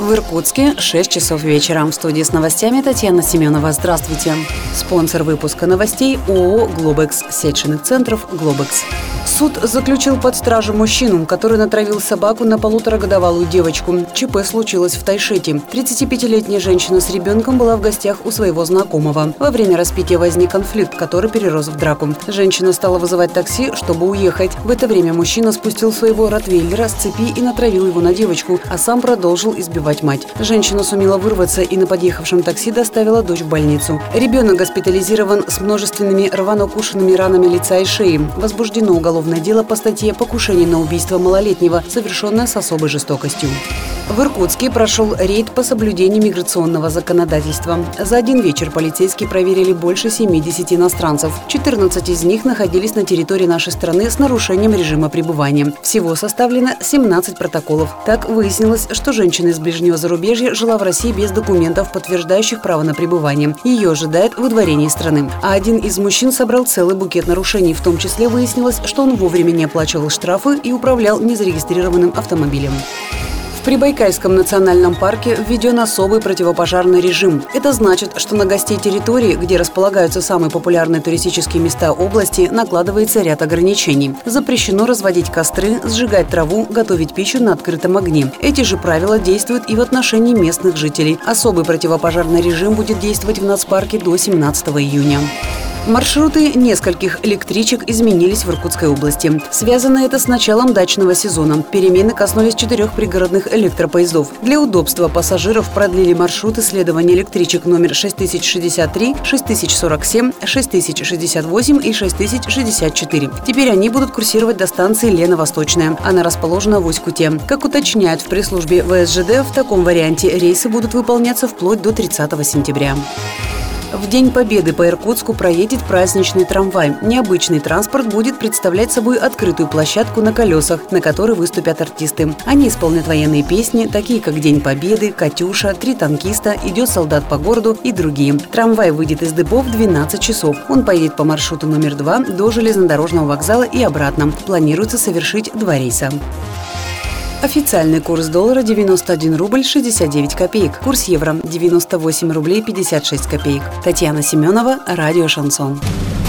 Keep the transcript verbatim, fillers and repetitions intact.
В Иркутске шесть часов вечера. В студии с новостями Татьяна Семенова. Здравствуйте. Спонсор выпуска новостей ООО «Глобекс». Сеть шинных центров «Глобекс». Суд заключил под стражу мужчину, который натравил собаку на полуторагодовалую девочку. ЧП случилось в Тайшете. тридцатипятилетняя женщина с ребенком была в гостях у своего знакомого. Во время распития возник конфликт, который перерос в драку. Женщина стала вызывать такси, чтобы уехать. В это время мужчина спустил своего ротвейлера с цепи и натравил его на девочку, а сам продолжил избивать мать. Женщина сумела вырваться и на подъехавшем такси доставила дочь в больницу. Ребенок госпитализирован с множественными рвано-укушенными ранами лица и шеи. Возбуждено уголовное дело по статье «Покушение на убийство малолетнего», совершенное с особой жестокостью. В Иркутске прошел рейд по соблюдению миграционного законодательства. За один вечер полицейские проверили больше семидесяти иностранцев. четырнадцать из них находились на территории нашей страны с нарушением режима пребывания. Всего составлено семнадцать протоколов. Так выяснилось, что женщина из ближнего зарубежья жила в России без документов, подтверждающих право на пребывание. Ее ожидает выдворение из страны. А один из мужчин собрал целый букет нарушений. В том числе выяснилось, что он вовремя не оплачивал штрафы и управлял незарегистрированным автомобилем. В Прибайкальском национальном парке введен особый противопожарный режим. Это значит, что на гостей территории, где располагаются самые популярные туристические места области, накладывается ряд ограничений. Запрещено разводить костры, сжигать траву, готовить пищу на открытом огне. Эти же правила действуют и в отношении местных жителей. Особый противопожарный режим будет действовать в нацпарке до семнадцатого июня. Маршруты нескольких электричек изменились в Иркутской области. Связано это с началом дачного сезона. Перемены коснулись четырех пригородных электропоездов. Для удобства пассажиров продлили маршруты следования электричек номер шесть тысяч шестьдесят три, шесть тысяч сорок семь, шесть тысяч шестьдесят восемь и шесть тысяч шестьдесят четыре. Теперь они будут курсировать до станции Лена-Восточная. Она расположена в Усть-Куте. Как уточняют в пресс-службе вэ эс жэ дэ, в таком варианте рейсы будут выполняться вплоть до тридцатого сентября. В День Победы по Иркутску проедет праздничный трамвай. Необычный транспорт будет представлять собой открытую площадку на колесах, на которой выступят артисты. Они исполнят военные песни, такие как «День Победы», «Катюша», «Три танкиста», «Идет солдат по городу» и другие. Трамвай выйдет из депо в двенадцать часов. Он поедет по маршруту номер два до железнодорожного вокзала и обратно. Планируется совершить два рейса. Официальный курс доллара девяносто один рубль шестьдесят девять копеек. Курс евро девяносто восемь рублей пятьдесят шесть копеек. Татьяна Семенова, радио «Шансон».